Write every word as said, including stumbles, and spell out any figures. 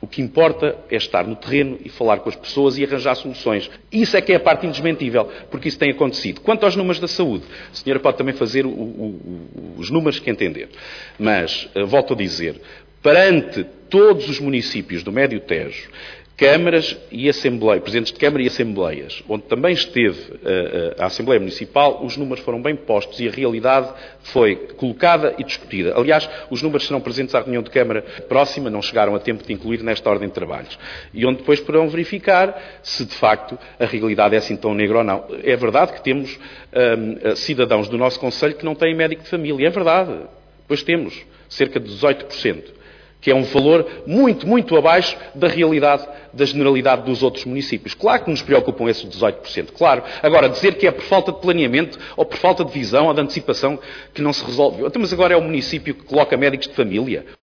O que importa é estar no terreno e falar com as pessoas e arranjar soluções. Isso é que é a parte indesmentível, porque isso tem acontecido. Quanto aos números da saúde, a senhora pode também fazer o, o, os números que entender. Mas, volto a dizer, perante todos os municípios do Médio Tejo, câmaras e assembleias, presidentes de câmara e assembleias, onde também esteve a, a, a Assembleia Municipal, os números foram bem postos e a realidade foi colocada e discutida. Aliás, os números serão presentes à reunião de câmara próxima, não chegaram a tempo de incluir nesta ordem de trabalhos. E onde depois poderão verificar se de facto a realidade é assim tão negra ou não. É verdade que temos hum, cidadãos do nosso concelho que não têm médico de família. É verdade. Pois temos cerca de dezoito por cento. Que é um valor muito, muito abaixo da realidade, da generalidade dos outros municípios. Claro que nos preocupam esses dezoito por cento, claro. Agora, dizer que é por falta de planeamento, ou por falta de visão, ou de antecipação, que não se resolve. Então, mas agora é o município que coloca médicos de família.